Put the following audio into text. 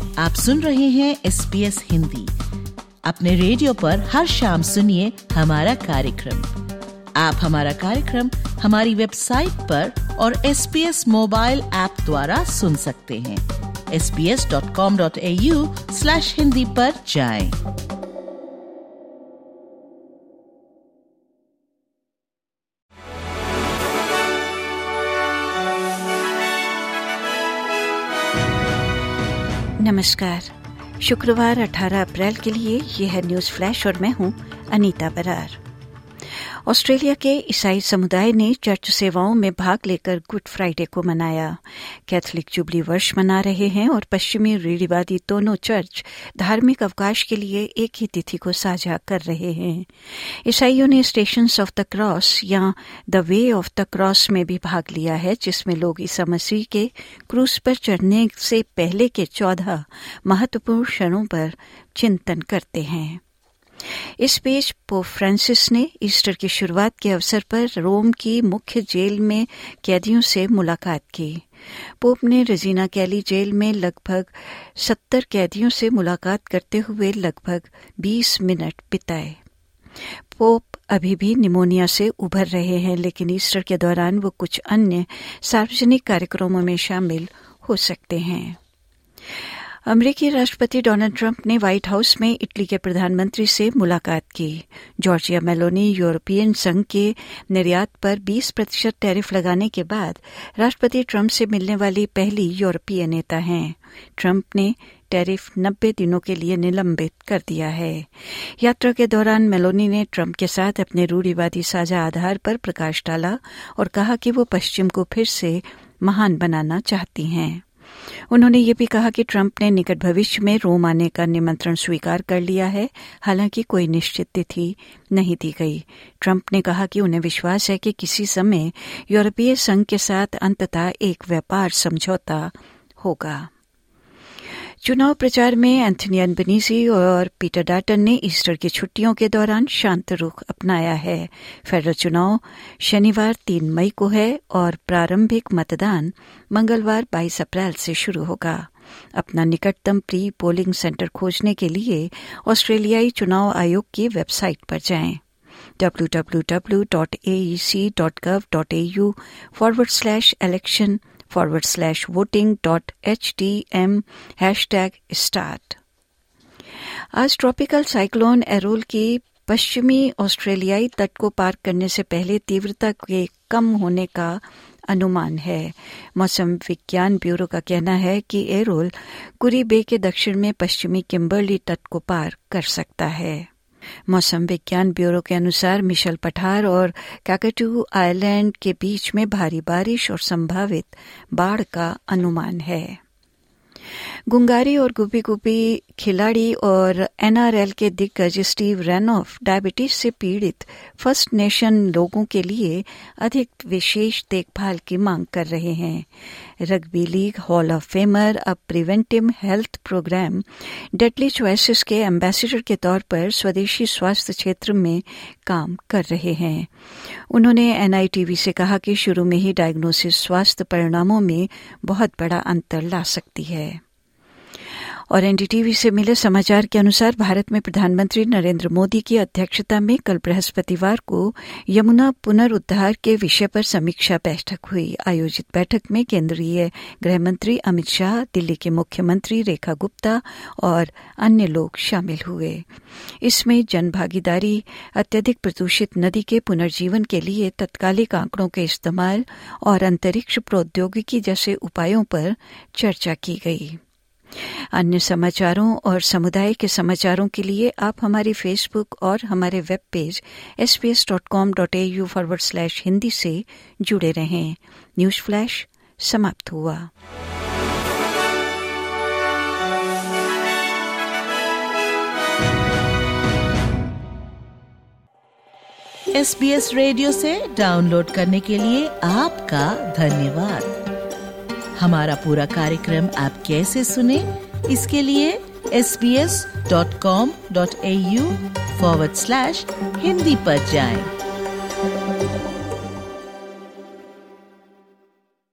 आप सुन रहे हैं SBS हिंदी। अपने रेडियो पर हर शाम सुनिए हमारा कार्यक्रम। आप हमारा कार्यक्रम हमारी वेबसाइट पर और SBS मोबाइल ऐप द्वारा सुन सकते हैं। sbs.com.au/hindi पर जाएं। नमस्कार। शुक्रवार 18 अप्रैल के लिए ये है न्यूज़ फ्लैश और मैं हूं अनीता बरार। ऑस्ट्रेलिया के ईसाई समुदाय ने चर्च सेवाओं में भाग लेकर गुड फ्राइडे को मनाया। कैथोलिक जुबली वर्ष मना रहे हैं और पश्चिमी रूढ़िवादी दोनों चर्च धार्मिक अवकाश के लिए एक ही तिथि को साझा कर रहे हैं। ईसाइयों ने स्टेशंस ऑफ द क्रॉस या the way of the cross में भी भाग लिया है, जिसमें लोग ईसा मसीह के क्रूस पर चढ़ने से पहले के 14 महत्वपूर्ण क्षणों पर चिंतन करते हैं। इस बीच पोप फ्रांसिस ने ईस्टर की शुरुआत के अवसर पर रोम की मुख्य जेल में कैदियों से मुलाकात की। पोप ने रेजिना कैली जेल में लगभग 70 कैदियों से मुलाकात करते हुए लगभग 20 मिनट बिताए। पोप अभी भी निमोनिया से उभर रहे हैं, लेकिन ईस्टर के दौरान वो कुछ अन्य सार्वजनिक कार्यक्रमों में शामिल हो सकते हैं। अमेरिकी राष्ट्रपति डोनाल्ड ट्रंप ने व्हाइट हाउस में इटली के प्रधानमंत्री से मुलाकात की। जॉर्जिया मेलोनी यूरोपियन संघ के निर्यात पर 20% टैरिफ लगाने के बाद राष्ट्रपति ट्रंप से मिलने वाली पहली यूरोपीय नेता हैं। ट्रंप ने टैरिफ 90 दिनों के लिए निलंबित कर दिया है। यात्रा के दौरान मेलोनी ने ट्रंप के साथ अपने रूढ़िवादी साझा आधार पर प्रकाश डाला और कहा कि वो पश्चिम को फिर से महान बनाना चाहती हैं। उन्होंने ये भी कहा कि ट्रंप ने निकट भविष्य में रोम आने का निमंत्रण स्वीकार कर लिया है, हालांकि कोई निश्चित तिथि नहीं दी गई। ट्रंप ने कहा कि उन्हें विश्वास है कि किसी समय यूरोपीय संघ के साथ अंततः एक व्यापार समझौता होगा। चुनाव प्रचार में एंथनी अल्बनीज़ी और पीटर डाटन ने ईस्टर की छुट्टियों के दौरान शांत रुख अपनाया है। फेडरल चुनाव शनिवार 3 मई को है और प्रारंभिक मतदान मंगलवार 22 अप्रैल से शुरू होगा। अपना निकटतम प्री पोलिंग सेंटर खोजने के लिए ऑस्ट्रेलियाई चुनाव आयोग की वेबसाइट पर जाएं। www.aec.gov.au/election/voting.htm#start। आज ट्रॉपिकल साइक्लोन एरोल की पश्चिमी ऑस्ट्रेलियाई तट को पार करने से पहले तीव्रता के कम होने का अनुमान है। मौसम विज्ञान ब्यूरो का कहना है कि एरोल कुरी बे के दक्षिण में पश्चिमी किम्बर्ली तट को पार कर सकता है। मौसम विज्ञान ब्यूरो के अनुसार मिशेल पठार और काकाटू आइलैंड के बीच में भारी बारिश और संभावित बाढ़ का अनुमान है। गुंगारी और गुबी गुबी खिलाड़ी और NRL के दिग्गज स्टीव रेनॉफ डायबिटीज से पीड़ित फर्स्ट नेशन लोगों के लिए अधिक विशेष देखभाल की मांग कर रहे हैं। Rugby league hall of famer अब preventive health programme deadly choices के एम्बेसडर के तौर पर स्वदेशी स्वास्थ्य क्षेत्र में काम कर रहे हैं। उन्होंने NITV से कहा कि शुरू में ही डायग्नोसिस स्वास्थ्य परिणामों में बहुत बड़ा अंतर ला सकती है। और NDTV से मिले समाचार के अनुसार भारत में प्रधानमंत्री नरेंद्र मोदी की अध्यक्षता में कल बृहस्पतिवार को यमुना पुनरुद्धार के विषय पर समीक्षा बैठक हुई। आयोजित बैठक में केंद्रीय गृह मंत्री अमित शाह, दिल्ली के मुख्यमंत्री रेखा गुप्ता और अन्य लोग शामिल हुए। इसमें जन भागीदारी, अत्यधिक प्रदूषित नदी के पुनर्जीवन के लिए तत्कालिक आंकड़ों के इस्तेमाल और अंतरिक्ष प्रौद्योगिकी जैसे उपायों पर चर्चा की गई। अन्य समाचारों और समुदाय के समाचारों के लिए आप हमारी फेसबुक और हमारे वेब पेज sbs.com.au/hindi से जुड़े रहें। न्यूज़ फ्लैश समाप्त हुआ। SBS रेडियो से डाउनलोड करने के लिए आपका धन्यवाद। हमारा पूरा कार्यक्रम आप कैसे सुने, इसके लिए sbs.com.au/hindi पर जाएं।